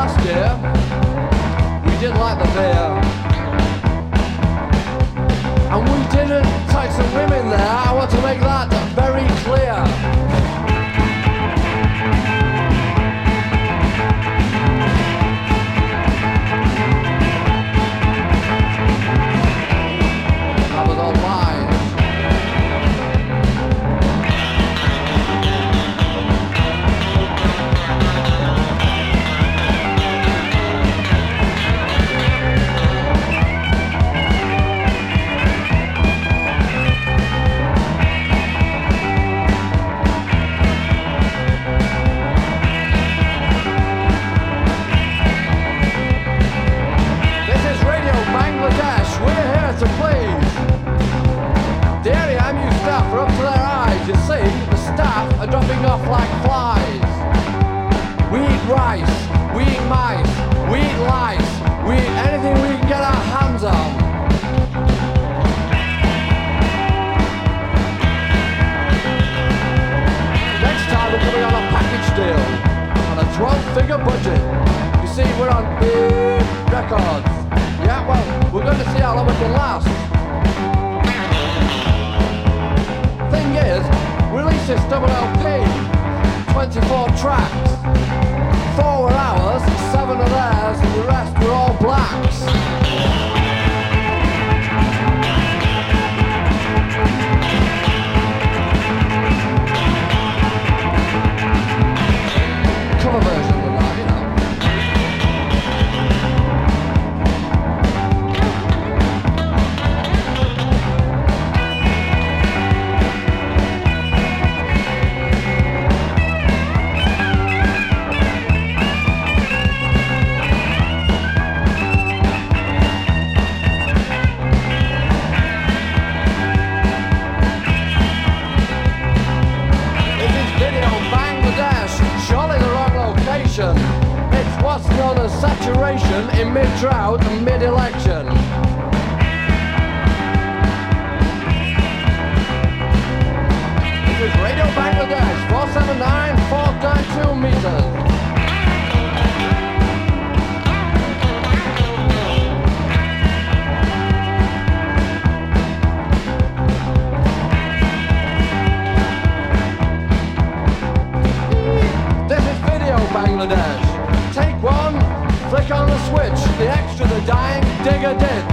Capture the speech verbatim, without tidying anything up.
last year, we didn't like the beer. And we didn't take some women there, I want to make that very clear. That was all lies. To please. The area M U staff are up to their eyes. You see, the staff are dropping off like flies. We eat rice, we eat mice, we eat lice, we eat anything we can get our hands on. Next time we're coming on a package deal on a twelve-figure budget. You see, we're on big records. Yeah, well, we're going to see how long we can last. Thing is, release this double L P, twenty-four tracks. Four were ours, seven are theirs, and the rest were all blacks. Cover version of that, you know. It's what's known as saturation in mid-drought and mid-election. This is Radio Bangladesh, four seven nine, four nine two meters. Bangladesh. Take one, flick on the switch, the extra, the dying, dig a ditch.